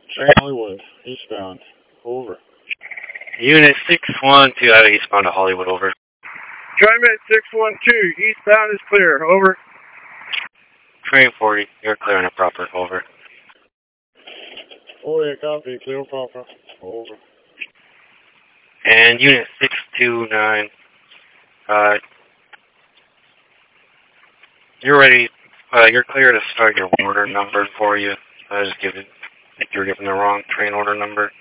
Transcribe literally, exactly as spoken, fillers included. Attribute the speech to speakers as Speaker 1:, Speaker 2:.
Speaker 1: Train Hollywood, eastbound. Over.
Speaker 2: Unit six one two out of eastbound to Hollywood, over.
Speaker 3: TriMet six one two, eastbound is clear, over.
Speaker 2: Train forty, you're clear on a proper, over.
Speaker 1: Oh yeah, copy, clear proper. Over.
Speaker 2: And Unit six two nine, uh, you're ready, uh, you're clear to start your order number for you. I just give it, I think you were given the wrong train order number.